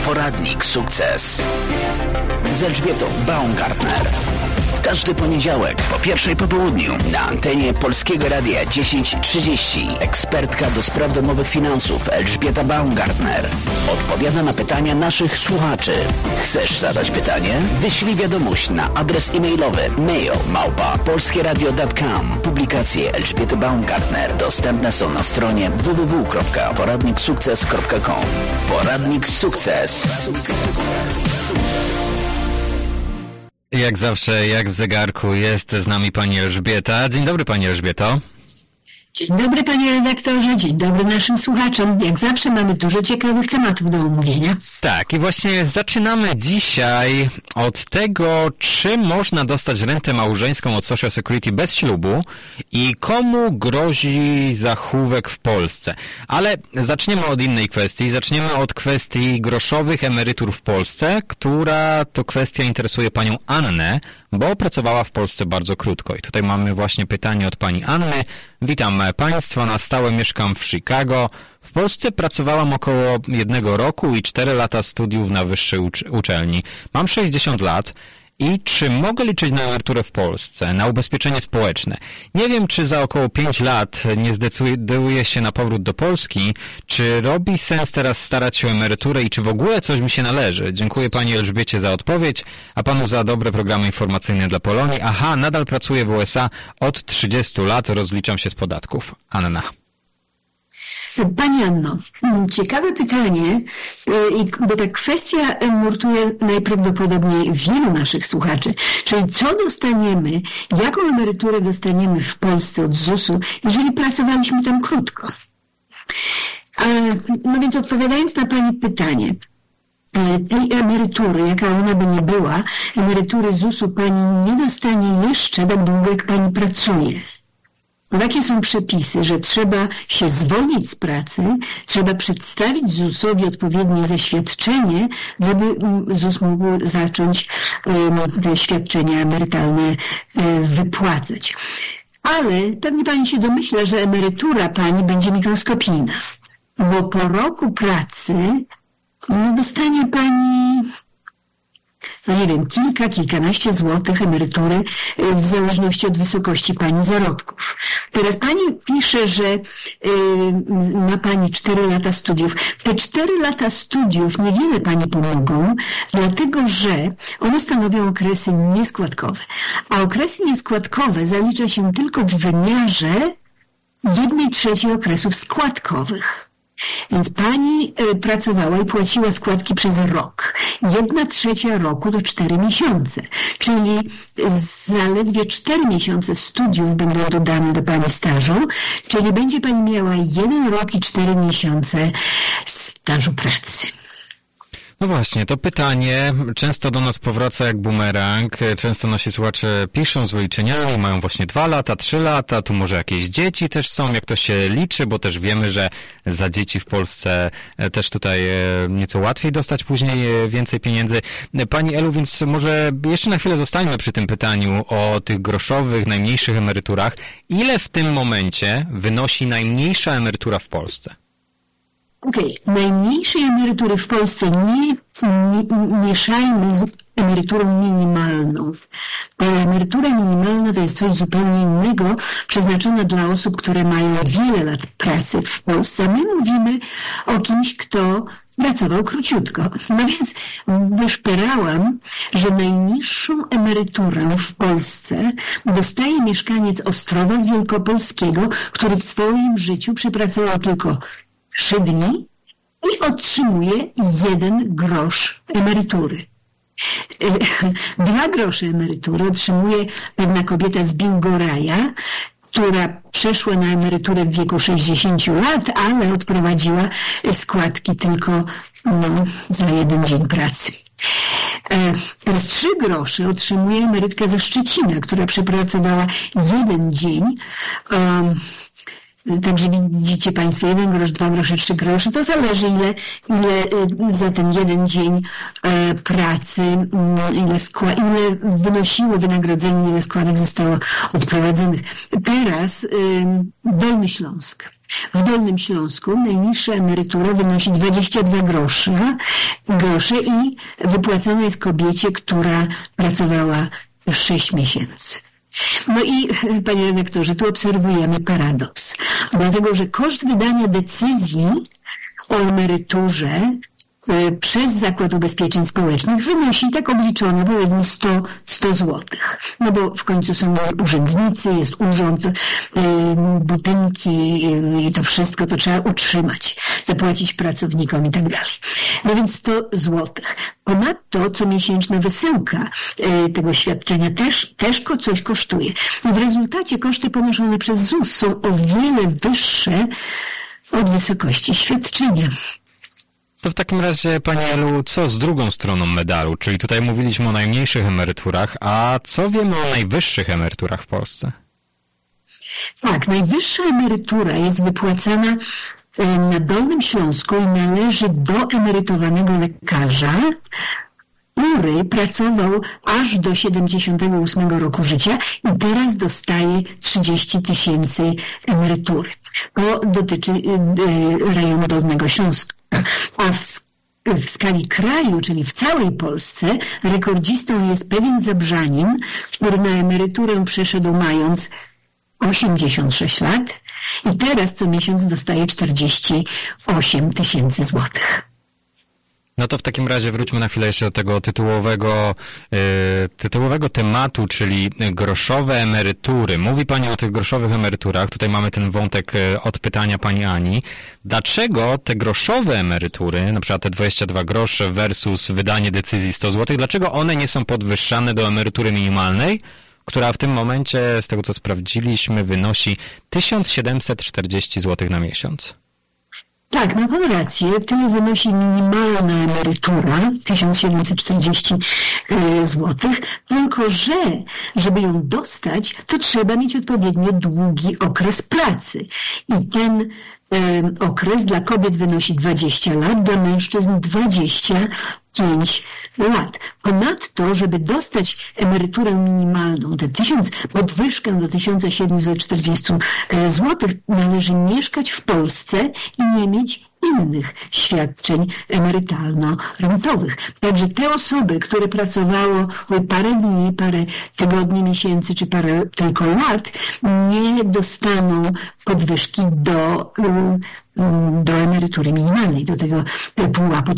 Poradnik Sukces z Elżbietą Baumgartner. Każdy poniedziałek po pierwszej po południu na antenie Polskiego Radia 10:30 ekspertka do spraw domowych finansów Elżbieta Baumgartner odpowiada na pytania naszych słuchaczy. Chcesz zadać pytanie? Wyślij wiadomość na adres e-mailowy mail@polskieradio.com. Publikacje Elżbiety Baumgartner dostępne są na stronie www.poradniksukces.com. Poradnik Sukces. Jak zawsze, jak w zegarku, jest z nami pani Elżbieta. Dzień dobry, pani Elżbieto. Dzień dobry, panie redaktorze, dzień dobry naszym słuchaczom. Jak zawsze mamy dużo ciekawych tematów do omówienia. Tak, i właśnie zaczynamy dzisiaj od tego, czy można dostać rentę małżeńską od Social Security bez ślubu i komu grozi zachówek w Polsce. Ale zaczniemy od innej kwestii. Zaczniemy od kwestii groszowych emerytur w Polsce, która to kwestia interesuje panią Annę, bo pracowała w Polsce bardzo krótko. I tutaj mamy właśnie pytanie od pani Anny. Witam państwa, na stałe mieszkam w Chicago. W Polsce pracowałam około 1 roku i 4 lata studiów na wyższej uczelni. Mam 60 lat. I czy mogę liczyć na emeryturę w Polsce, na ubezpieczenie społeczne? Nie wiem, czy za około 5 lat nie zdecyduję się na powrót do Polski, czy robi sens teraz starać się o emeryturę i czy w ogóle coś mi się należy? Dziękuję pani Elżbiecie za odpowiedź, a panu za dobre programy informacyjne dla Polonii. Aha, nadal pracuję w USA od 30 lat, rozliczam się z podatków. Anna. Pani Anno, ciekawe pytanie, bo ta kwestia nurtuje najprawdopodobniej wielu naszych słuchaczy. Czyli co dostaniemy, jaką emeryturę dostaniemy w Polsce od ZUS-u, jeżeli pracowaliśmy tam krótko? No więc odpowiadając na pani pytanie, tej emerytury, jaka ona by nie była, emerytury ZUS-u pani nie dostanie jeszcze tak długo, jak pani pracuje. Bo takie są przepisy, że trzeba się zwolnić z pracy, trzeba przedstawić ZUS-owi odpowiednie zaświadczenie, żeby ZUS mógł zacząć te świadczenia emerytalne wypłacać. Ale pewnie pani się domyśla, że emerytura pani będzie mikroskopijna, bo po roku pracy dostanie pani, no nie wiem, kilkanaście złotych emerytury w zależności od wysokości pani zarobków. Teraz pani pisze, że ma pani 4 lata studiów. Te 4 lata studiów niewiele pani pomogą, dlatego że one stanowią okresy nieskładkowe. A okresy nieskładkowe zalicza się tylko w wymiarze 1/3 okresów składkowych. Więc pani pracowała i płaciła składki przez rok. 1/3 roku to 4 miesiące. Czyli zaledwie 4 miesiące studiów będą dodane do pani stażu, czyli będzie pani miała 1 rok i 4 miesiące stażu pracy. No właśnie, to pytanie często do nas powraca jak bumerang. Często nasi słuchacze piszą z wyliczeniami, mają właśnie 2 lata, 3 lata, tu może jakieś dzieci też są, jak to się liczy, bo też wiemy, że za dzieci w Polsce też tutaj nieco łatwiej dostać później więcej pieniędzy. Pani Elu, więc może jeszcze na chwilę zostańmy przy tym pytaniu o tych groszowych, najmniejszych emeryturach. Ile w tym momencie wynosi najmniejsza emerytura w Polsce? Okej, najmniejszej emerytury w Polsce nie mieszajmy z emeryturą minimalną. Bo emerytura minimalna to jest coś zupełnie innego, przeznaczona dla osób, które mają wiele lat pracy w Polsce. My mówimy o kimś, kto pracował króciutko. No więc wyszperałam, że najniższą emeryturę w Polsce dostaje mieszkaniec Ostrowa Wielkopolskiego, który w swoim życiu przepracował tylko 3 dni i otrzymuje 1 grosz emerytury. 2 grosze emerytury otrzymuje pewna kobieta z Biłgoraja, która przeszła na emeryturę w wieku 60 lat, ale odprowadziła składki tylko za 1 dzień pracy. Teraz 3 grosze otrzymuje emerytka ze Szczecina, która przepracowała 1 dzień. Także widzicie państwo, 1 grosz, 2 grosze, 3 grosze, to zależy ile za ten 1 dzień pracy, ile wynosiło wynagrodzenie, ile składek zostało odprowadzonych. Teraz Dolny Śląsk. W Dolnym Śląsku najniższa emerytura wynosi 22 grosze i wypłacona jest kobiecie, która pracowała 6 miesięcy. No i, panie redaktorze, tu obserwujemy paradoks, dlatego że koszt wydania decyzji o emeryturze przez Zakład Ubezpieczeń Społecznych wynosi, tak obliczono, powiedzmy 100 złotych. No bo w końcu są urzędnicy, jest urząd, budynki i to wszystko to trzeba utrzymać, zapłacić pracownikom i tak dalej. No więc 100 złotych. Ponadto comiesięczna wysyłka tego świadczenia też coś kosztuje. I w rezultacie koszty ponoszone przez ZUS są o wiele wyższe od wysokości świadczenia. To w takim razie, Pani Elu, co z drugą stroną medalu? Czyli tutaj mówiliśmy o najmniejszych emeryturach, a co wiemy o najwyższych emeryturach w Polsce? Tak, najwyższa emerytura jest wypłacana na Dolnym Śląsku i należy do emerytowanego lekarza, który pracował aż do 78 roku życia i teraz dostaje 30 000 emerytury. To dotyczy rejonu Dolnego Śląska. A w skali kraju, czyli w całej Polsce, rekordzistą jest pewien Zabrzanin, który na emeryturę przeszedł mając 86 lat i teraz co miesiąc dostaje 48 000 złotych. No to w takim razie wróćmy na chwilę jeszcze do tego tytułowego tematu, czyli groszowe emerytury. Mówi Pani o tych groszowych emeryturach. Tutaj mamy ten wątek od pytania Pani Ani. Dlaczego te groszowe emerytury, na przykład te 22 grosze versus wydanie decyzji 100 zł, dlaczego one nie są podwyższane do emerytury minimalnej, która w tym momencie, z tego co sprawdziliśmy, wynosi 1740 zł na miesiąc? Tak, ma Pan rację. Tyle wynosi minimalna emerytura, 1740 zł, tylko że, żeby ją dostać, to trzeba mieć odpowiednio długi okres pracy. I ten okres dla kobiet wynosi 20 lat, dla mężczyzn 25 lat. Ponadto, żeby dostać emeryturę minimalną, podwyżkę do 1740 zł, należy mieszkać w Polsce i nie mieć innych świadczeń emerytalno-rentowych. Także te osoby, które pracowało parę dni, parę tygodni, miesięcy czy parę tylko lat, nie dostaną podwyżki do emerytury minimalnej, do tego pułapu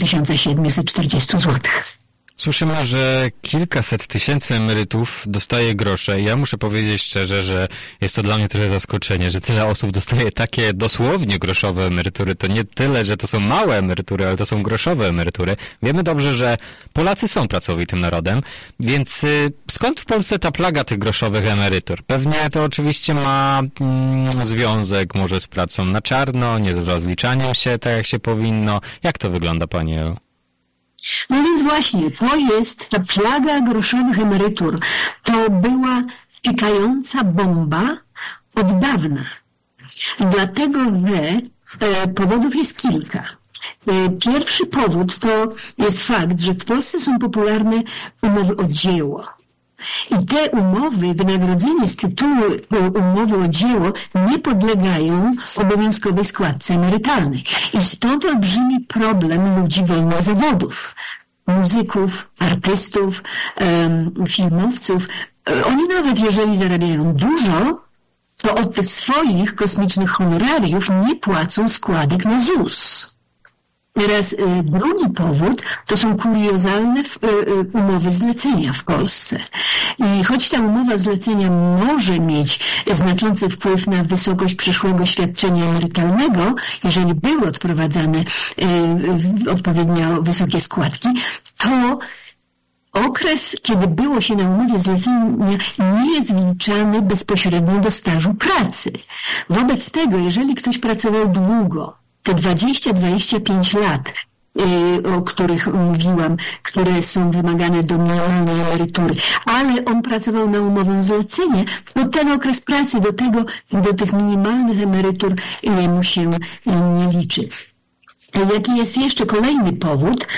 1740 zł. Słyszymy, że kilkaset tysięcy emerytów dostaje grosze. Ja muszę powiedzieć szczerze, że jest to dla mnie trochę zaskoczenie, że tyle osób dostaje takie dosłownie groszowe emerytury. To nie tyle, że to są małe emerytury, ale to są groszowe emerytury. Wiemy dobrze, że Polacy są pracowitym narodem, więc skąd w Polsce ta plaga tych groszowych emerytur? Pewnie to oczywiście ma związek może z pracą na czarno, nie z rozliczaniem się tak jak się powinno. Jak to wygląda, Pani Elu? No więc właśnie, to jest ta plaga groszowych emerytur. To była pikająca bomba od dawna. Dlatego, że powodów jest kilka. Pierwszy powód to jest fakt, że w Polsce są popularne umowy o dzieło. I te umowy, wynagrodzenie z tytułu umowy o dzieło nie podlegają obowiązkowej składce emerytalnej. I stąd olbrzymi problem ludzi wolnych zawodów, muzyków, artystów, filmowców. Oni nawet jeżeli zarabiają dużo, to od tych swoich kosmicznych honorariów nie płacą składek na ZUS. Teraz drugi powód to są kuriozalne umowy zlecenia w Polsce. I choć ta umowa zlecenia może mieć znaczący wpływ na wysokość przyszłego świadczenia emerytalnego, jeżeli były odprowadzane odpowiednio wysokie składki, to okres, kiedy było się na umowie zlecenia, nie jest wliczany bezpośrednio do stażu pracy. Wobec tego, jeżeli ktoś pracował długo, te 20-25 lat, o których mówiłam, które są wymagane do minimalnej emerytury, ale on pracował na umowę zlecenia, to ten okres pracy do tych minimalnych emerytur mu się nie liczy. Jaki jest jeszcze kolejny powód?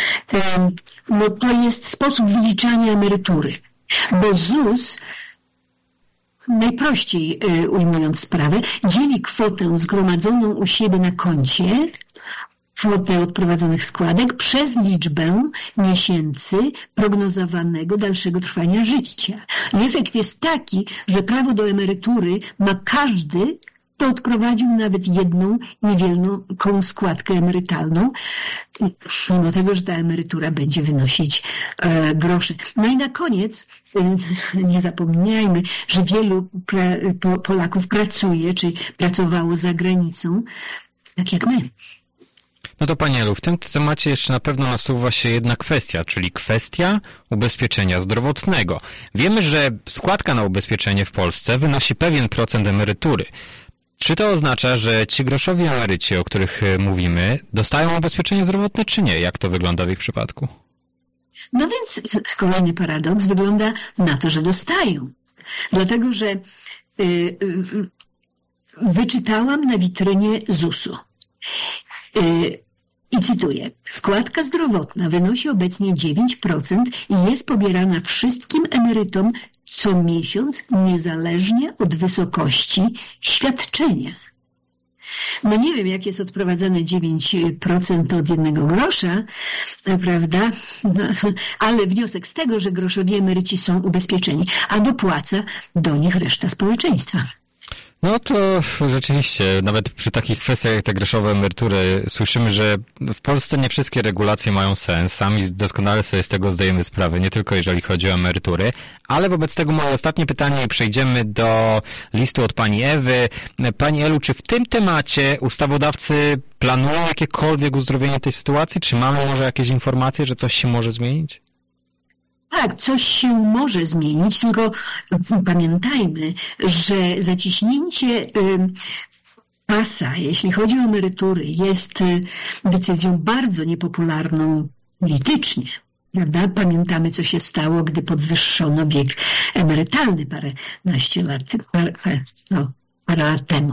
No to jest sposób wyliczania emerytury, bo ZUS najprościej ujmując sprawę, dzieli kwotę zgromadzoną u siebie na koncie, kwotę odprowadzonych składek przez liczbę miesięcy prognozowanego dalszego trwania życia. I efekt jest taki, że prawo do emerytury ma każdy, kto odprowadził nawet jedną niewielką składkę emerytalną, mimo tego, że ta emerytura będzie wynosić grosze. No i na koniec nie zapominajmy, że wielu Polaków pracuje, czy pracowało za granicą, tak jak my. No to Pani Elu, w tym temacie jeszcze na pewno nasuwa się jedna kwestia, czyli kwestia ubezpieczenia zdrowotnego. Wiemy, że składka na ubezpieczenie w Polsce wynosi pewien procent emerytury. Czy to oznacza, że ci groszowi emeryci, o których mówimy, dostają ubezpieczenie zdrowotne, czy nie? Jak to wygląda w ich przypadku? No więc kolejny paradoks wygląda na to, że dostają. Dlatego, że wyczytałam na witrynie ZUS-u. I cytuję, składka zdrowotna wynosi obecnie 9% i jest pobierana wszystkim emerytom co miesiąc, niezależnie od wysokości świadczenia. No nie wiem, jak jest odprowadzane 9% od 1 grosza, prawda? No, ale wniosek z tego, że groszowi emeryci są ubezpieczeni, a dopłaca do nich reszta społeczeństwa. No to rzeczywiście, nawet przy takich kwestiach jak te groszowe emerytury słyszymy, że w Polsce nie wszystkie regulacje mają sens. Sami doskonale sobie z tego zdajemy sprawę, nie tylko jeżeli chodzi o emerytury. Ale wobec tego moje ostatnie pytanie i przejdziemy do listu od Pani Ewy. Pani Elu, czy w tym temacie ustawodawcy planują jakiekolwiek uzdrowienie tej sytuacji? Czy mamy może jakieś informacje, że coś się może zmienić? Tak, coś się może zmienić, tylko pamiętajmy, że zaciśnięcie pasa, jeśli chodzi o emerytury, jest decyzją bardzo niepopularną politycznie. Prawda? Pamiętamy, co się stało, gdy podwyższono wiek emerytalny parę lat temu.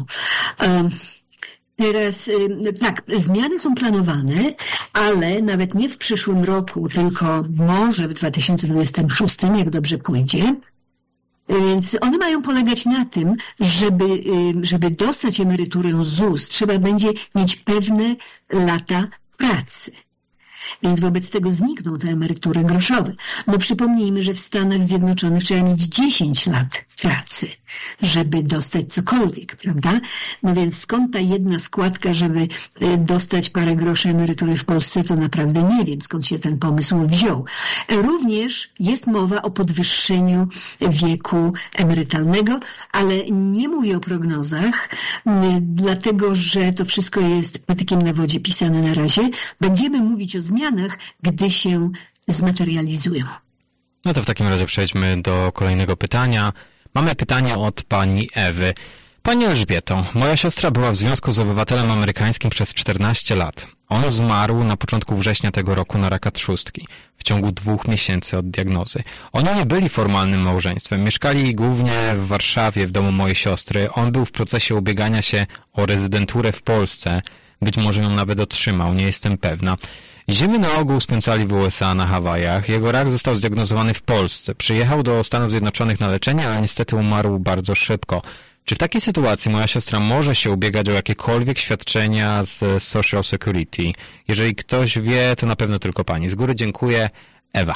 Teraz tak, zmiany są planowane, ale nawet nie w przyszłym roku, tylko może w 2026, jak dobrze pójdzie. Więc one mają polegać na tym, żeby dostać emeryturę ZUS, trzeba będzie mieć pewne lata pracy. Więc wobec tego znikną te emerytury groszowe. No przypomnijmy, że w Stanach Zjednoczonych trzeba mieć 10 lat pracy, żeby dostać cokolwiek, prawda? No więc skąd ta jedna składka, żeby dostać parę groszy emerytury w Polsce, to naprawdę nie wiem, skąd się ten pomysł wziął. Również jest mowa o podwyższeniu wieku emerytalnego, ale nie mówię o prognozach, dlatego że to wszystko jest patykiem na wodzie pisane na razie. Będziemy mówić o zmianach, gdy się zmaterializują. No to w takim razie przejdźmy do kolejnego pytania. Mamy pytanie od Pani Ewy. Pani Elżbieto, moja siostra była w związku z obywatelem amerykańskim przez 14 lat. On zmarł na początku września tego roku na raka trzustki, w ciągu 2 miesięcy od diagnozy. Oni nie byli formalnym małżeństwem, mieszkali głównie w Warszawie, w domu mojej siostry. On był w procesie ubiegania się o rezydenturę w Polsce, być może ją nawet otrzymał, nie jestem pewna. Zimy na ogół spędzali w USA na Hawajach. Jego rak został zdiagnozowany w Polsce. Przyjechał do Stanów Zjednoczonych na leczenie, ale niestety umarł bardzo szybko. Czy w takiej sytuacji moja siostra może się ubiegać o jakiekolwiek świadczenia z Social Security? Jeżeli ktoś wie, to na pewno tylko Pani. Z góry dziękuję. Ewa.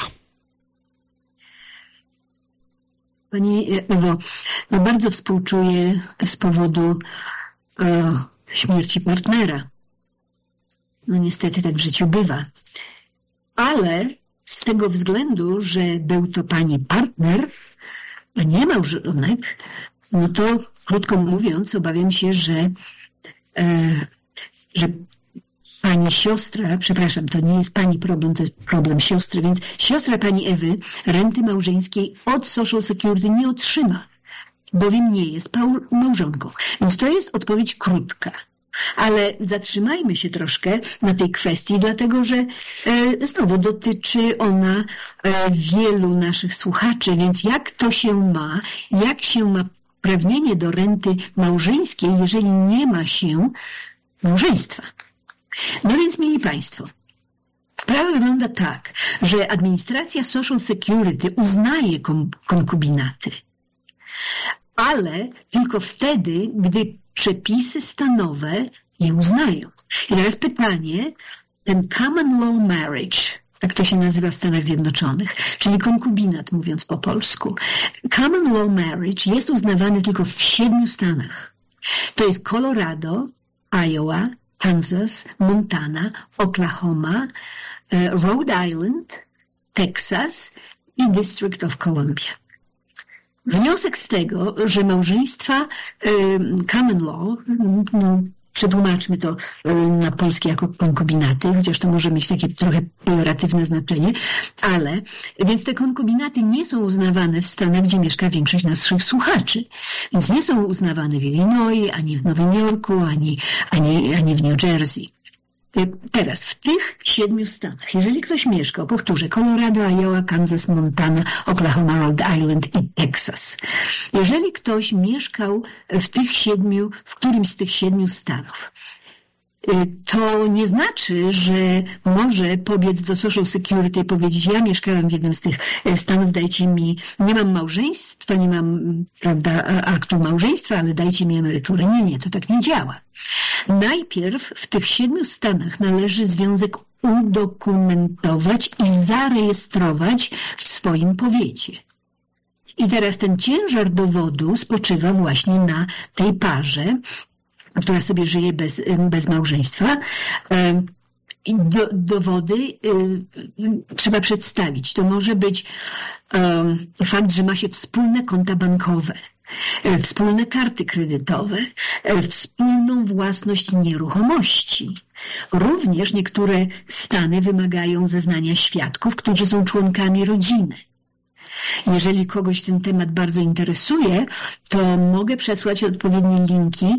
Pani Ewo, no bardzo współczuję z powodu śmierci partnera. No niestety tak w życiu bywa. Ale z tego względu, że był to Pani partner, a nie małżonek, no to krótko mówiąc obawiam się, że Pani siostra, przepraszam, to nie jest Pani problem, to jest problem siostry, więc siostra Pani Ewy renty małżeńskiej od Social Security nie otrzyma, bowiem nie jest małżonką. Więc to jest odpowiedź krótka. Ale zatrzymajmy się troszkę na tej kwestii, dlatego że znowu dotyczy ona wielu naszych słuchaczy, więc jak to się ma, jak się ma uprawnienie do renty małżeńskiej, jeżeli nie ma się małżeństwa. No więc, mili Państwo, sprawa wygląda tak, że administracja Social Security uznaje konkubinaty, ale tylko wtedy, gdy przepisy stanowe je uznają. I teraz pytanie, ten common law marriage, tak to się nazywa w Stanach Zjednoczonych, czyli konkubinat, mówiąc po polsku. Common law marriage jest uznawany tylko w 7 stanach. To jest Colorado, Iowa, Kansas, Montana, Oklahoma, Rhode Island, Texas i District of Columbia. Wniosek z tego, że małżeństwa common law, przetłumaczmy to na polskie jako konkubinaty, chociaż to może mieć takie trochę pejoratywne znaczenie, ale więc te konkubinaty nie są uznawane w Stanach, gdzie mieszka większość naszych słuchaczy. Więc nie są uznawane w Illinois, ani w Nowym Jorku, ani w New Jersey. Teraz, w tych 7 stanach, jeżeli ktoś mieszkał, powtórzę, Colorado, Iowa, Kansas, Montana, Oklahoma, Rhode Island i Texas. Jeżeli ktoś mieszkał w którymś z tych 7 stanów, to nie znaczy, że może pobiec do Social Security i powiedzieć, ja mieszkałem w jednym z tych stanów, dajcie mi, nie mam małżeństwa, nie mam, prawda, aktu małżeństwa, ale dajcie mi emeryturę. Nie, to tak nie działa. Najpierw w tych 7 stanach należy związek udokumentować i zarejestrować w swoim powiecie. I teraz ten ciężar dowodu spoczywa właśnie na tej parze, która sobie żyje bez małżeństwa. I dowody trzeba przedstawić. To może być fakt, że ma się wspólne konta bankowe, wspólne karty kredytowe, wspólną własność nieruchomości. Również niektóre stany wymagają zeznania świadków, którzy są członkami rodziny. Jeżeli kogoś ten temat bardzo interesuje, to mogę przesłać odpowiednie linki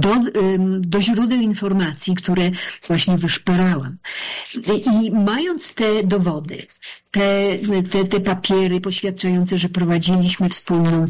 do źródeł informacji, które właśnie wyszperałam. I mając te dowody, te papiery poświadczające, że prowadziliśmy wspólną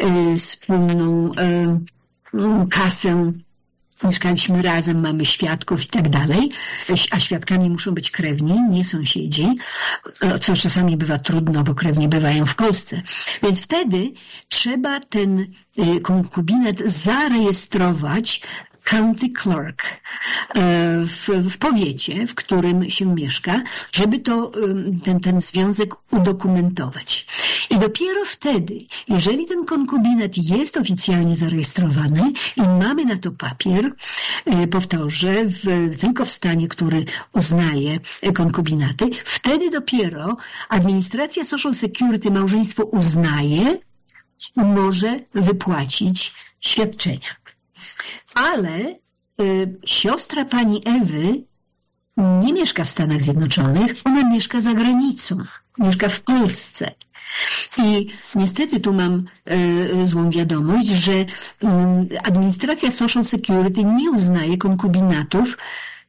kasę, mieszkaliśmy razem, mamy świadków i tak dalej, a świadkami muszą być krewni, nie sąsiedzi, co czasami bywa trudno, bo krewni bywają w Polsce. Więc wtedy trzeba ten konkubinat zarejestrować county clerk w powiecie, w którym się mieszka, żeby ten związek udokumentować. I dopiero wtedy, jeżeli ten konkubinat jest oficjalnie zarejestrowany i mamy na to papier, powtórzę, tylko w stanie, który uznaje konkubinaty, wtedy dopiero administracja Social Security małżeństwo uznaje i może wypłacić świadczenia. Ale siostra pani Ewy nie mieszka w Stanach Zjednoczonych, ona mieszka za granicą, mieszka w Polsce. I niestety tu mam złą wiadomość, że administracja Social Security nie uznaje konkubinatów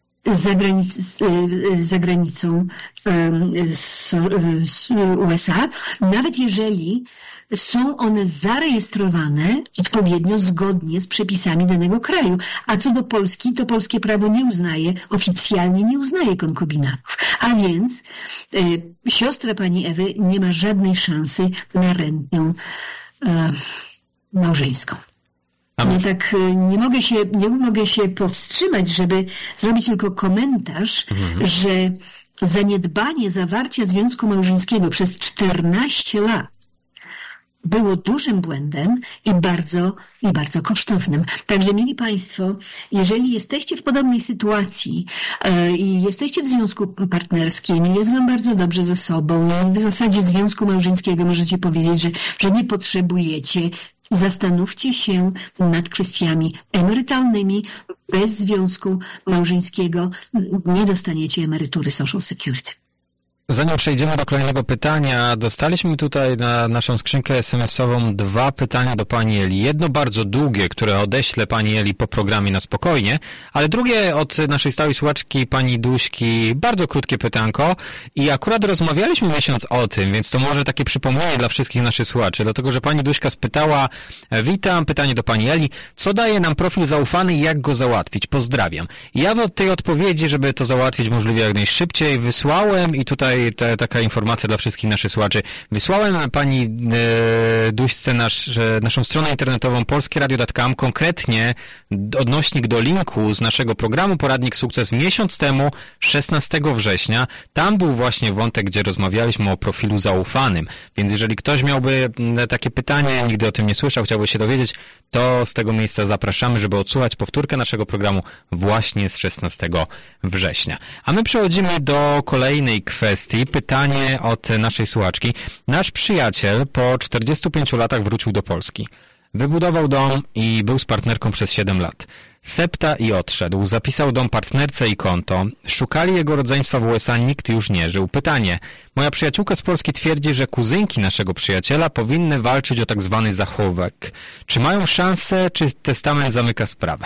za granicą z USA, nawet jeżeli są one zarejestrowane odpowiednio zgodnie z przepisami danego kraju. A co do Polski, to polskie prawo oficjalnie nie uznaje konkubinatów. A więc siostra pani Ewy nie ma żadnej szansy na rentę małżeńską. No tak, nie mogę się powstrzymać, żeby zrobić tylko komentarz, że zaniedbanie zawarcia związku małżeńskiego przez 14 lat było dużym błędem i bardzo kosztownym. Także, mili Państwo, jeżeli jesteście w podobnej sytuacji i jesteście w związku partnerskim, jest Wam bardzo dobrze ze sobą, w zasadzie związku małżeńskiego możecie powiedzieć, że nie potrzebujecie, zastanówcie się nad kwestiami emerytalnymi. Bez związku małżeńskiego nie dostaniecie emerytury Social Security. Zanim przejdziemy do kolejnego pytania, dostaliśmy tutaj na naszą skrzynkę SMS-ową 2 pytania do pani Eli. Jedno bardzo długie, które odeślę pani Eli po programie na spokojnie, ale drugie od naszej stałej słuchaczki pani Duśki, bardzo krótkie pytanko i akurat rozmawialiśmy miesiąc o tym, więc to może takie przypomnienie dla wszystkich naszych słuchaczy, dlatego że pani Duśka spytała, witam, pytanie do pani Eli, co daje nam profil zaufany i jak go załatwić? Pozdrawiam. Ja od tej odpowiedzi, żeby to załatwić możliwie jak najszybciej, wysłałem i tutaj tutaj taka informacja dla wszystkich naszych słuchaczy. Wysłałem pani Duśce naszą stronę internetową polskieradio.com, konkretnie odnośnik do linku z naszego programu Poradnik Sukces miesiąc temu, 16 września. Tam był właśnie wątek, gdzie rozmawialiśmy o profilu zaufanym. Więc jeżeli ktoś miałby takie pytanie, nigdy o tym nie słyszał, chciałby się dowiedzieć, to z tego miejsca zapraszamy, żeby odsłuchać powtórkę naszego programu właśnie z 16 września. A my przechodzimy do kolejnej kwestii. Pytanie od naszej słuchaczki. Nasz przyjaciel po 45 latach wrócił do Polski. Wybudował dom i był z partnerką przez 7 lat. Septa i odszedł. Zapisał dom partnerce i konto. Szukali jego rodzeństwa w USA, nikt już nie żył. Pytanie. Moja przyjaciółka z Polski twierdzi, że kuzynki naszego przyjaciela powinny walczyć o tak zwany zachowek. Czy mają szansę, czy testament zamyka sprawę?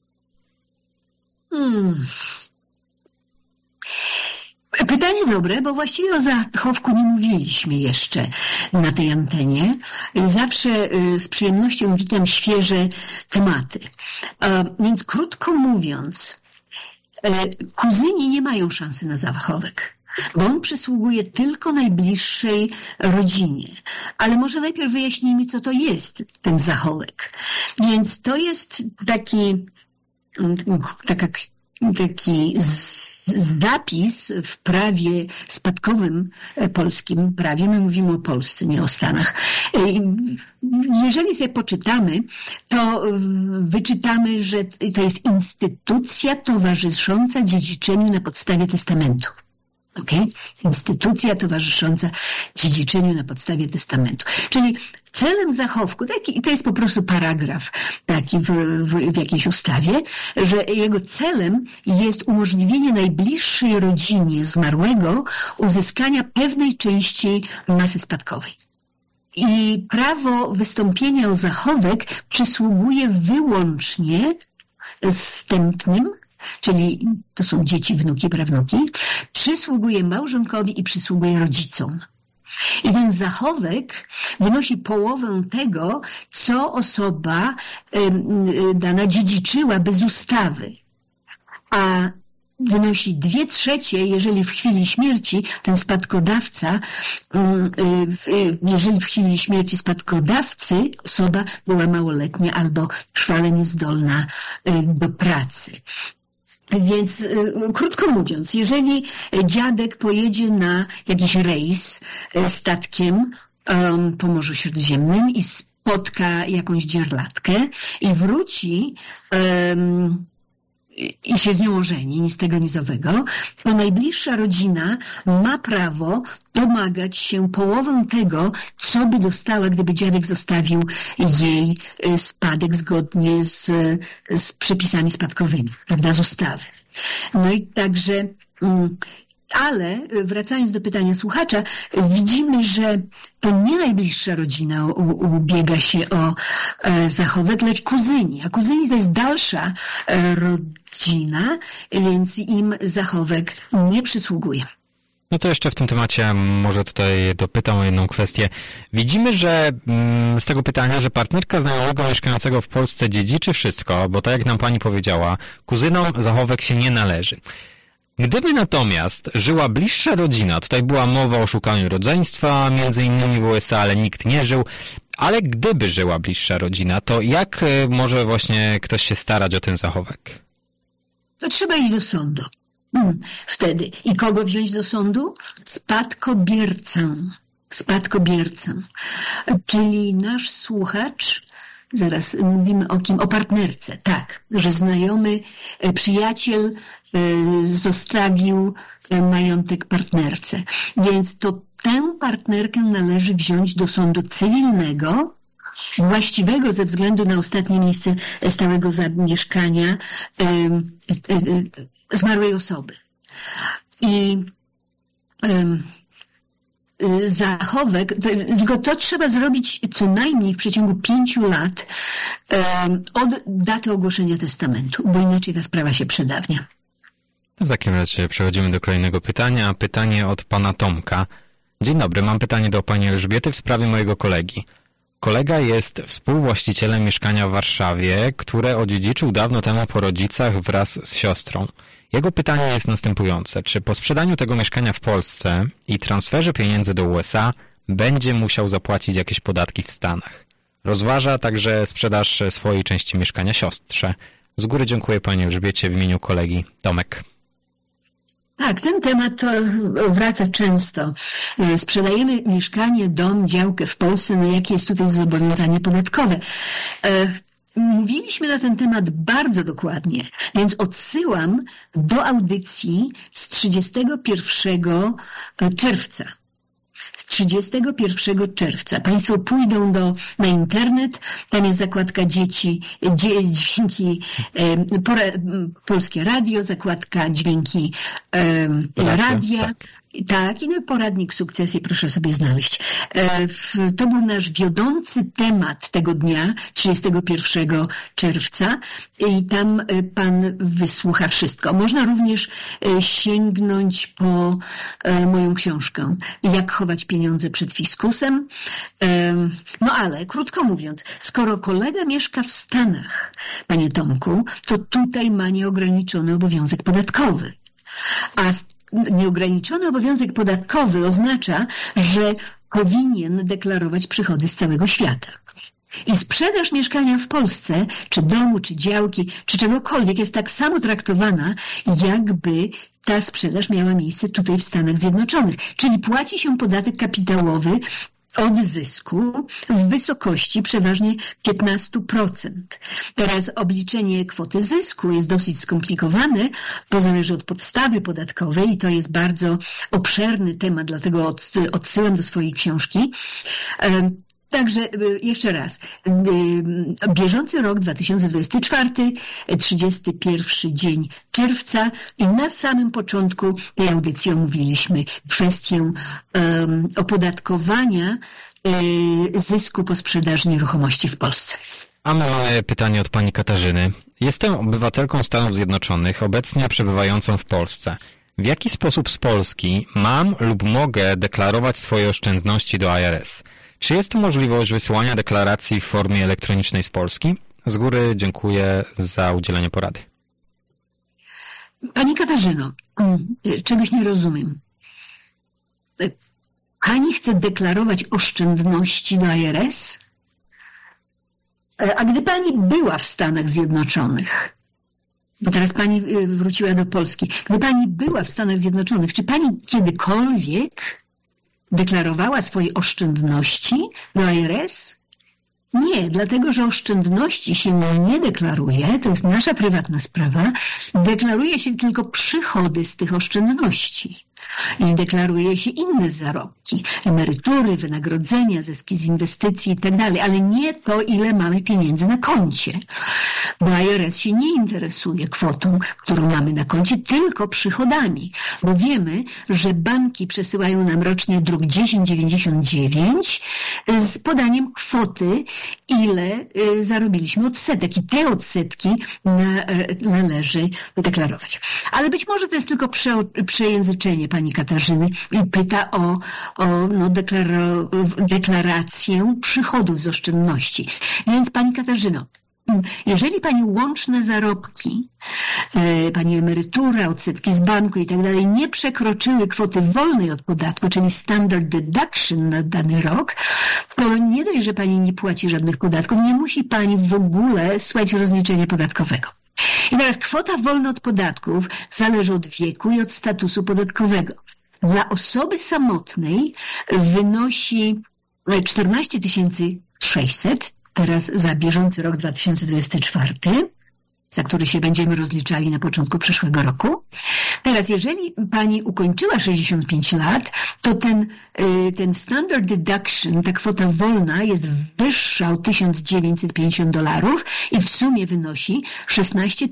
Pytanie dobre, bo właściwie o zachowku nie mówiliśmy jeszcze na tej antenie. Zawsze z przyjemnością witam świeże tematy. Więc krótko mówiąc, kuzyni nie mają szansy na zachowek, bo on przysługuje tylko najbliższej rodzinie. Ale może najpierw wyjaśnijmy, co to jest ten zachowek. Więc to jest taki zapis w prawie spadkowym polskim prawie. My mówimy o Polsce, nie o Stanach. Jeżeli sobie poczytamy, to wyczytamy, że to jest instytucja towarzysząca dziedziczeniu na podstawie testamentu. Okay? Instytucja towarzysząca dziedziczeniu na podstawie testamentu. Czyli celem zachowku, to jest po prostu paragraf taki w jakiejś ustawie, że jego celem jest umożliwienie najbliższej rodzinie zmarłego uzyskania pewnej części masy spadkowej. I prawo wystąpienia o zachowek przysługuje wyłącznie zstępnym, czyli to są dzieci, wnuki, prawnuki, przysługuje małżonkowi i przysługuje rodzicom. I ten zachowek wynosi połowę tego, co osoba dana dziedziczyła bez ustawy, a wynosi 2/3, jeżeli w chwili śmierci ten spadkodawca, jeżeli w chwili śmierci spadkodawcy osoba była małoletnia albo trwale niezdolna do pracy. Więc krótko mówiąc, jeżeli dziadek pojedzie na jakiś rejs statkiem po Morzu Śródziemnym i spotka jakąś dzierlatkę i wróci i się z nią ożeni, ni z tego, ni z owego, to najbliższa rodzina ma prawo domagać się połowę tego, co by dostała, gdyby dziadek zostawił jej spadek zgodnie z przepisami spadkowymi, prawda, z ustawy. No i także, ale wracając do pytania słuchacza, widzimy, że to nie najbliższa rodzina ubiega się o zachowek, lecz kuzyni. A kuzyni to jest dalsza rodzina, więc im zachowek nie przysługuje. No to jeszcze w tym temacie może tutaj dopytam o jedną kwestię. Widzimy, że z tego pytania, że partnerka znajomego mieszkającego w Polsce dziedziczy wszystko, bo tak jak nam pani powiedziała, kuzynom zachowek się nie należy. Gdyby natomiast żyła bliższa rodzina, tutaj była mowa o szukaniu rodzeństwa, między innymi w USA, ale nikt nie żył, ale gdyby żyła bliższa rodzina, to jak może właśnie ktoś się starać o ten zachowek? To trzeba iść do sądu. Wtedy. I kogo wziąć do sądu? Spadkobiercę. Spadkobiercę. Czyli nasz słuchacz, zaraz mówimy o kim? O partnerce, tak, że znajomy przyjaciel zostawił majątek partnerce. Więc to tę partnerkę należy wziąć do sądu cywilnego, właściwego ze względu na ostatnie miejsce stałego zamieszkania zmarłej osoby. I zachowek, tylko to trzeba zrobić co najmniej w przeciągu 5 lat od daty ogłoszenia testamentu, bo inaczej ta sprawa się przedawnia. W takim razie przechodzimy do kolejnego pytania. Pytanie od pana Tomka. Dzień dobry, mam pytanie do pani Elżbiety w sprawie mojego kolegi. Kolega jest współwłaścicielem mieszkania w Warszawie, które odziedziczył dawno temu po rodzicach wraz z siostrą. Jego pytanie jest następujące. Czy po sprzedaniu tego mieszkania w Polsce i transferze pieniędzy do USA będzie musiał zapłacić jakieś podatki w Stanach? Rozważa także sprzedaż swojej części mieszkania siostrze. Z góry dziękuję pani Elżbiecie w imieniu kolegi Tomek. Tak, ten temat to wraca często. Sprzedajemy mieszkanie, dom, działkę w Polsce, no jakie jest tutaj zobowiązanie podatkowe? Mówiliśmy na ten temat bardzo dokładnie, więc odsyłam do audycji z 31 czerwca. Z 31 czerwca. Państwo pójdą na internet, tam jest zakładka dźwięki, Polskie Radio, zakładka dźwięki radia. Tak, i poradnik Sukcesji proszę sobie znaleźć. To był nasz wiodący temat tego dnia, 31 czerwca i tam pan wysłucha wszystko. Można również sięgnąć po moją książkę Jak chować pieniądze przed fiskusem. No ale, krótko mówiąc, skoro kolega mieszka w Stanach, panie Tomku, to tutaj ma nieograniczony obowiązek podatkowy. A nieograniczony obowiązek podatkowy oznacza, że powinien deklarować przychody z całego świata. I sprzedaż mieszkania w Polsce, czy domu, czy działki, czy czegokolwiek jest tak samo traktowana, jakby ta sprzedaż miała miejsce tutaj w Stanach Zjednoczonych. Czyli płaci się podatek kapitałowy od zysku w wysokości przeważnie 15%. Teraz obliczenie kwoty zysku jest dosyć skomplikowane, bo zależy od podstawy podatkowej i to jest bardzo obszerny temat, dlatego odsyłam do swojej książki. Także jeszcze raz, bieżący rok 2024, 31 dzień czerwca i na samym początku tej audycji omówiliśmy kwestię opodatkowania zysku po sprzedaży nieruchomości w Polsce. A mamy pytanie od pani Katarzyny. Jestem obywatelką Stanów Zjednoczonych, obecnie przebywającą w Polsce. W jaki sposób z Polski mam lub mogę deklarować swoje oszczędności do IRS? Czy jest tu możliwość wysyłania deklaracji w formie elektronicznej z Polski? Z góry dziękuję za udzielenie porady. Pani Katarzyno, czegoś nie rozumiem. Pani chce deklarować oszczędności do IRS? A gdy pani była w Stanach Zjednoczonych, bo teraz pani wróciła do Polski, gdy pani była w Stanach Zjednoczonych, czy pani kiedykolwiek deklarowała swoje oszczędności do IRS? Nie, dlatego że oszczędności się nie deklaruje, to jest nasza prywatna sprawa, deklaruje się tylko przychody z tych oszczędności. I deklaruje się inne zarobki, emerytury, wynagrodzenia, zyski z inwestycji i tak dalej, ale nie to, ile mamy pieniędzy na koncie. Bo IRS się nie interesuje kwotą, którą mamy na koncie, tylko przychodami. Bo wiemy, że banki przesyłają nam rocznie druk 1099 z podaniem kwoty, ile zarobiliśmy odsetek. I te odsetki należy deklarować. Ale być może to jest tylko przejęzyczenie pani Katarzyny i pyta o deklarację przychodów z oszczędności. Więc pani Katarzyno, jeżeli pani łączne zarobki, pani emerytura, odsetki z banku i tak dalej nie przekroczyły kwoty wolnej od podatku, czyli standard deduction na dany rok, to nie dość, że pani nie płaci żadnych podatków, nie musi pani w ogóle słać rozliczenia podatkowego. I teraz kwota wolna od podatków zależy od wieku i od statusu podatkowego. Dla osoby samotnej wynosi 14 600, teraz za bieżący rok 2024, za który się będziemy rozliczali na początku przyszłego roku. Teraz, jeżeli pani ukończyła 65 lat, to ten standard deduction, ta kwota wolna jest wyższa o $1950 i w sumie wynosi 16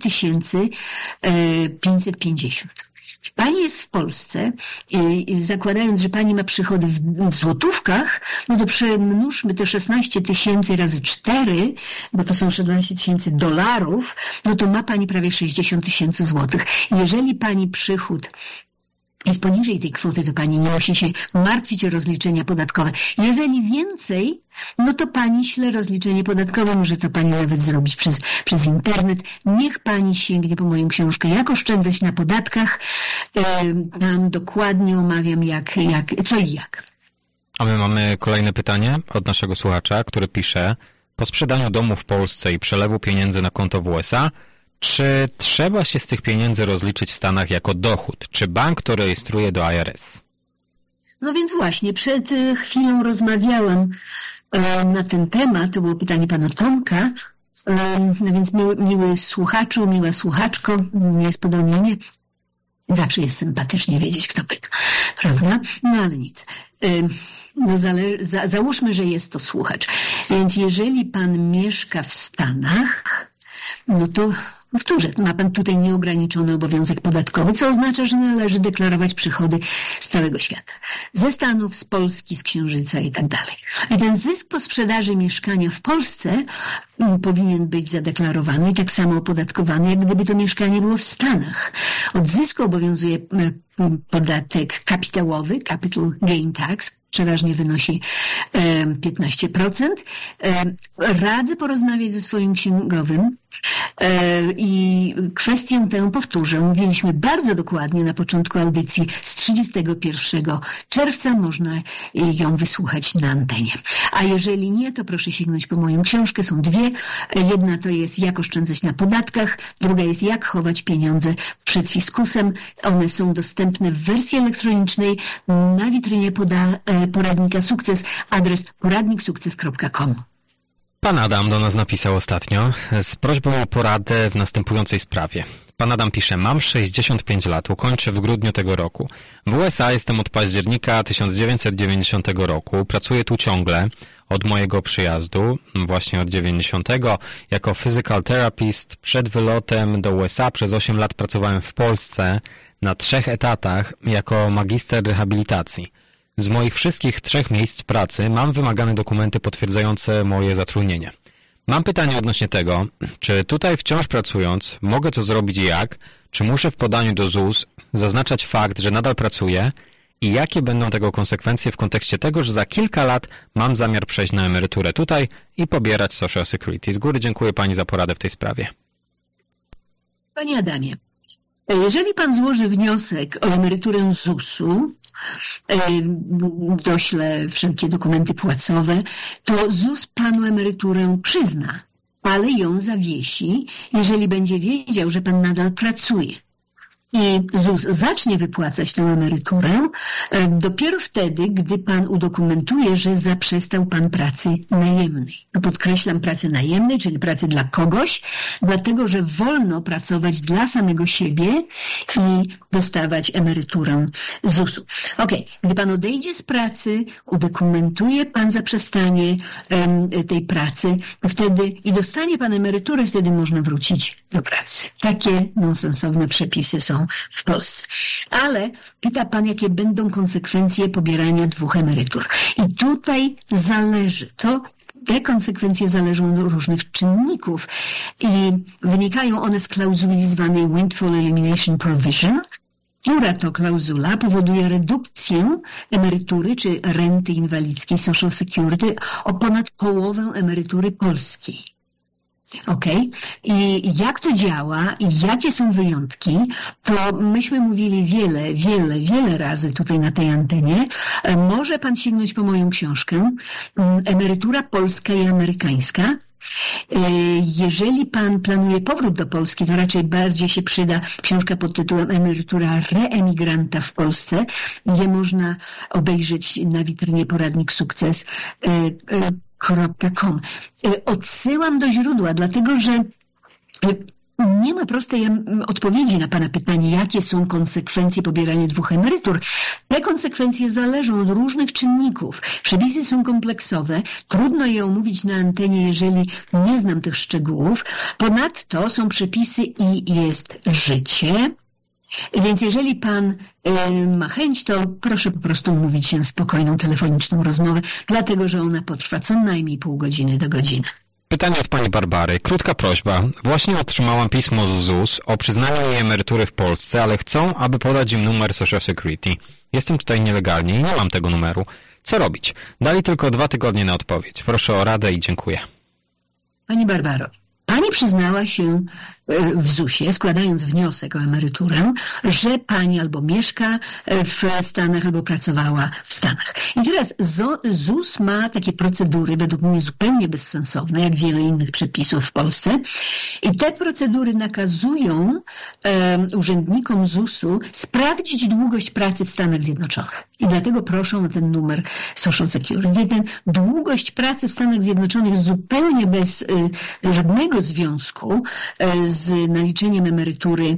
550. Pani jest w Polsce i zakładając, że pani ma przychody w złotówkach, no to przemnóżmy te 16 000 razy 4, bo to są 16 000 dolarów, no to ma pani prawie 60 000 złotych. Jeżeli pani przychód jest poniżej tej kwoty, to pani nie musi się martwić o rozliczenia podatkowe. Jeżeli więcej, no to pani śle rozliczenie podatkowe, może to pani nawet zrobić przez internet. Niech pani sięgnie po moją książkę Jak oszczędzać na podatkach. Tam dokładnie omawiam co i jak. A my mamy kolejne pytanie od naszego słuchacza, który pisze: po sprzedaniu domu w Polsce i przelewu pieniędzy na konto w USA, czy trzeba się z tych pieniędzy rozliczyć w Stanach jako dochód? Czy bank to rejestruje do IRS? No więc właśnie, przed chwilą rozmawiałam na ten temat, to było pytanie pana Tomka, no więc miły słuchaczu, miła słuchaczko, nie jest podane imię, zawsze jest sympatycznie wiedzieć, kto pyta, prawda? No ale nic. No załóżmy, że jest to słuchacz. Więc jeżeli pan mieszka w Stanach, no to powtórzę, ma pan tutaj nieograniczony obowiązek podatkowy, co oznacza, że należy deklarować przychody z całego świata. Ze Stanów, z Polski, z Księżyca i tak dalej. I ten zysk po sprzedaży mieszkania w Polsce powinien być zadeklarowany i tak samo opodatkowany, jak gdyby to mieszkanie było w Stanach. Od zysku obowiązuje podatek kapitałowy, capital gain tax, przeważnie wynosi 15%. Radzę porozmawiać ze swoim księgowym i kwestię tę powtórzę. Mówiliśmy bardzo dokładnie na początku audycji z 31 czerwca. Można ją wysłuchać na antenie. A jeżeli nie, to proszę sięgnąć po moją książkę. Są dwie. Jedna to jest Jak oszczędzać na podatkach, druga jest Jak chować pieniądze przed fiskusem. One są dostępne w wersji elektronicznej. Na witrynie poradnika Sukces, adres poradniksukces.com. Pan Adam do nas napisał ostatnio z prośbą o poradę w następującej sprawie. Pan Adam pisze: mam 65 lat, ukończę w grudniu tego roku. W USA jestem od października 1990 roku. Pracuję tu ciągle od mojego przyjazdu, właśnie od 90, jako physical therapist. Przed wylotem do USA przez 8 lat pracowałem w Polsce na 3 etatach jako magister rehabilitacji. Z moich wszystkich 3 miejsc pracy mam wymagane dokumenty potwierdzające moje zatrudnienie. Mam pytanie odnośnie tego, czy tutaj wciąż pracując mogę to zrobić i jak? Czy muszę w podaniu do ZUS zaznaczać fakt, że nadal pracuję? I jakie będą tego konsekwencje w kontekście tego, że za kilka lat mam zamiar przejść na emeryturę tutaj i pobierać Social Security? Z góry dziękuję pani za poradę w tej sprawie. Panie Adamie, jeżeli pan złoży wniosek o emeryturę ZUS-u, dośle wszelkie dokumenty płacowe, to ZUS panu emeryturę przyzna, ale ją zawiesi, jeżeli będzie wiedział, że pan nadal pracuje. I ZUS zacznie wypłacać tę emeryturę dopiero wtedy, gdy pan udokumentuje, że zaprzestał pan pracy najemnej. No podkreślam, pracy najemnej, czyli pracy dla kogoś, dlatego że wolno pracować dla samego siebie i dostawać emeryturę ZUS-u. Gdy pan odejdzie z pracy, udokumentuje pan zaprzestanie tej pracy, wtedy i dostanie pan emeryturę, wtedy można wrócić do pracy. Takie nonsensowne przepisy są w Polsce. Ale pyta pan, jakie będą konsekwencje pobierania 2 emerytur. I tutaj zależy. Te konsekwencje zależą od różnych czynników i wynikają one z klauzuli zwanej Windfall Elimination Provision, która to klauzula powoduje redukcję emerytury czy renty inwalidzkiej Social Security o ponad połowę emerytury polskiej. I jak to działa i jakie są wyjątki, to myśmy mówili wiele razy tutaj na tej antenie. Może pan sięgnąć po moją książkę Emerytura polska i amerykańska. Jeżeli pan planuje powrót do Polski, to raczej bardziej się przyda książka pod tytułem Emerytura reemigranta w Polsce. Je można obejrzeć na witrynie poradnik Sukces.com. Odsyłam do źródła, dlatego że nie ma prostej odpowiedzi na pana pytanie, jakie są konsekwencje pobierania 2 emerytur. Te konsekwencje zależą od różnych czynników. Przepisy są kompleksowe, trudno je omówić na antenie, jeżeli nie znam tych szczegółów. Ponadto są przepisy i jest życie. Więc jeżeli pan ma chęć, to proszę po prostu umówić się na spokojną telefoniczną rozmowę, dlatego że ona potrwa co najmniej pół godziny do godziny. Pytanie od pani Barbary. Krótka prośba. Właśnie otrzymałam pismo z ZUS o przyznaniu jej emerytury w Polsce, ale chcą, aby podać im numer Social Security. Jestem tutaj nielegalnie i nie mam tego numeru. Co robić? Dali tylko 2 tygodnie na odpowiedź. Proszę o radę i dziękuję. Pani Barbaro, pani przyznała się w ZUS-ie, składając wniosek o emeryturę, że pani albo mieszka w Stanach, albo pracowała w Stanach. I teraz ZUS ma takie procedury, według mnie zupełnie bezsensowne, jak wiele innych przepisów w Polsce. I te procedury nakazują urzędnikom ZUS-u sprawdzić długość pracy w Stanach Zjednoczonych. I dlatego proszą o ten numer Social Security. Ten długość pracy w Stanach Zjednoczonych zupełnie bez żadnego związku z naliczeniem emerytury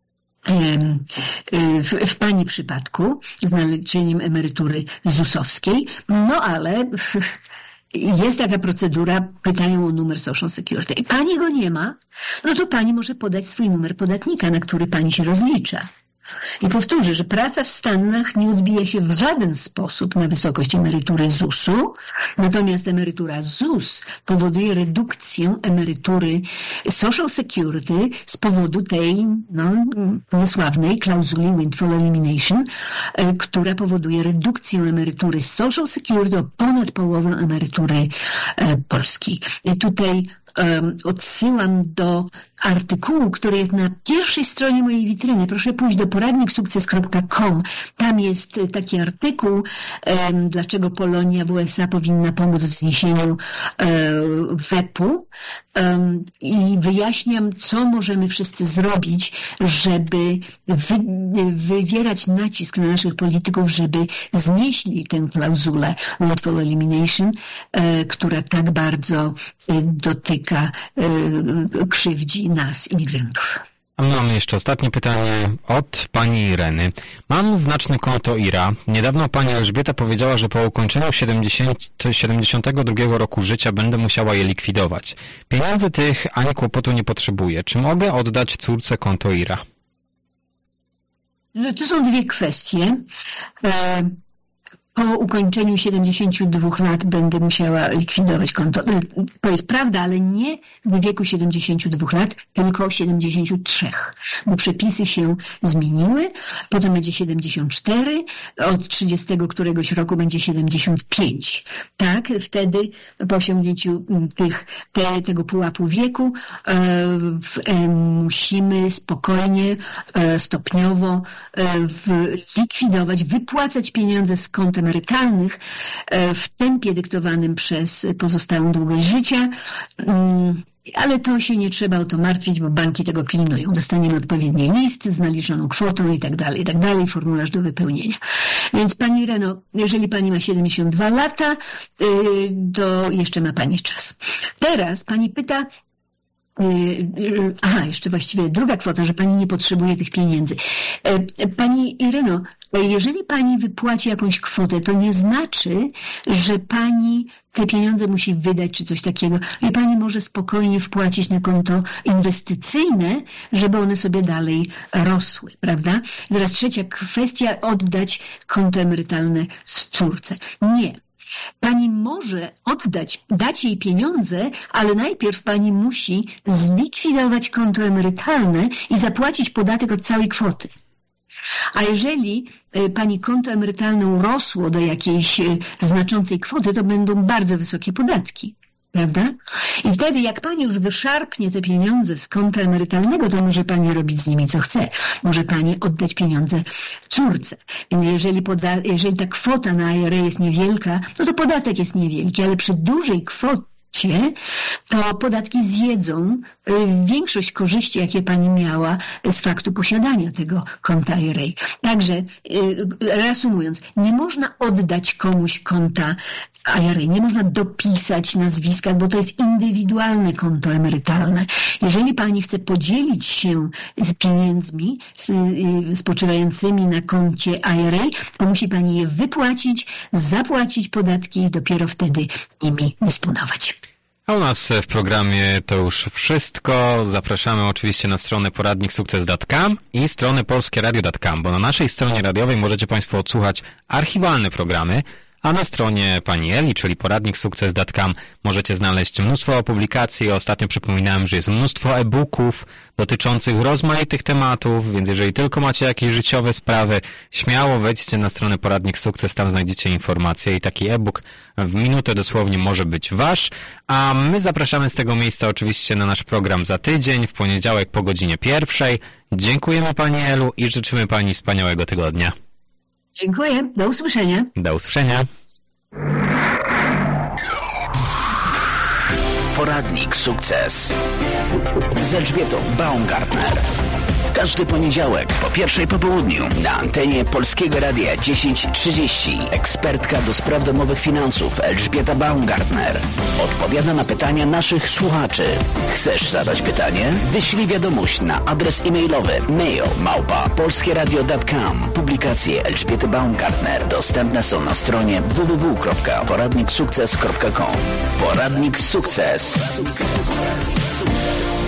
w pani przypadku, z naliczeniem emerytury ZUS-owskiej, no ale jest taka procedura, pytają o numer Social Security. I pani go nie ma, no to pani może podać swój numer podatnika, na który pani się rozlicza. I powtórzę, że praca w Stanach nie odbija się w żaden sposób na wysokość emerytury ZUS-u, natomiast emerytura ZUS powoduje redukcję emerytury Social Security z powodu tej niesławnej klauzuli Windfall Elimination, która powoduje redukcję emerytury Social Security o ponad połowę emerytury polskiej. I tutaj odsyłam do artykułu, który jest na pierwszej stronie mojej witryny. Proszę pójść do poradniksukces.com. Tam jest taki artykuł, dlaczego Polonia w USA powinna pomóc w zniesieniu WEP-u i wyjaśniam, co możemy wszyscy zrobić, żeby wywierać nacisk na naszych polityków, żeby znieśli tę klauzulę Windfall Elimination, która tak bardzo dotyka, krzywdzi nas, imigrantów. Mamy jeszcze ostatnie pytanie od pani Ireny. Mam znaczne konto IRA. Niedawno pani Elżbieta powiedziała, że po ukończeniu 72 roku życia będę musiała je likwidować. Pieniędzy tych ani kłopotu nie potrzebuję. Czy mogę oddać córce konto IRA? To są dwie kwestie. Po ukończeniu 72 lat będę musiała likwidować konto. To jest prawda, ale nie w wieku 72 lat, tylko 73, bo przepisy się zmieniły. Potem będzie 74, od 30 któregoś roku będzie 75. Tak, wtedy po osiągnięciu tego pułapu wieku musimy spokojnie, stopniowo likwidować, wypłacać pieniądze z kont emerytalnych w tempie dyktowanym przez pozostałą długość życia, ale to się nie trzeba o to martwić, bo banki tego pilnują. Dostaniemy odpowiedni list z naliczoną kwotą i tak dalej, formularz do wypełnienia. Więc pani Ireno, jeżeli pani ma 72 lata, to jeszcze ma pani czas. Teraz pani pyta, jeszcze właściwie druga kwota, że pani nie potrzebuje tych pieniędzy. Pani Ireno, jeżeli pani wypłaci jakąś kwotę, to nie znaczy, że pani te pieniądze musi wydać czy coś takiego. I pani może spokojnie wpłacić na konto inwestycyjne, żeby one sobie dalej rosły, prawda? Teraz trzecia kwestia, oddać konto emerytalne córce. Nie. Pani może dać jej pieniądze, ale najpierw pani musi zlikwidować konto emerytalne i zapłacić podatek od całej kwoty. A jeżeli pani konto emerytalne urosło do jakiejś znaczącej kwoty, to będą bardzo wysokie podatki. Prawda? I wtedy jak pani już wyszarpnie te pieniądze z konta emerytalnego, to może pani robić z nimi co chce. Może pani oddać pieniądze córce. Więc jeżeli ta kwota na IRA jest niewielka, no to podatek jest niewielki, ale przy dużej kwocie to podatki zjedzą większość korzyści, jakie pani miała z faktu posiadania tego konta IRA. Także reasumując, nie można oddać komuś konta IRA, nie można dopisać nazwiska, bo to jest indywidualne konto emerytalne. Jeżeli pani chce podzielić się z pieniędzmi spoczywającymi na koncie IRA, to musi pani je wypłacić, zapłacić podatki i dopiero wtedy nimi dysponować. A u nas w programie to już wszystko. Zapraszamy oczywiście na stronę poradniksukces.com i stronę polskieradio.com, bo na naszej stronie radiowej możecie państwo odsłuchać archiwalne programy, A na stronie pani Eli, czyli poradniksukces.com, możecie znaleźć mnóstwo publikacji. Ostatnio przypominałem, że jest mnóstwo e-booków dotyczących rozmaitych tematów, więc jeżeli tylko macie jakieś życiowe sprawy, śmiało wejdźcie na stronę Poradnik Sukces, tam znajdziecie informacje i taki e-book w minutę dosłownie może być wasz. A my zapraszamy z tego miejsca oczywiście na nasz program za tydzień, w poniedziałek po godzinie 1:00. Dziękujemy pani Elu i życzymy pani wspaniałego tygodnia. Dziękuję. Do usłyszenia. Do usłyszenia. Poradnik Sukces z Elżbietą Baumgartner. W każdy poniedziałek po 1:00 po południu na antenie Polskiego Radia 1030. Ekspertka do spraw domowych finansów Elżbieta Baumgartner odpowiada na pytania naszych słuchaczy. Chcesz zadać pytanie? Wyślij wiadomość na adres e-mailowy mail@polskieradio.com. Publikacje Elżbiety Baumgartner dostępne są na stronie www.poradniksukces.com. Poradnik Sukces.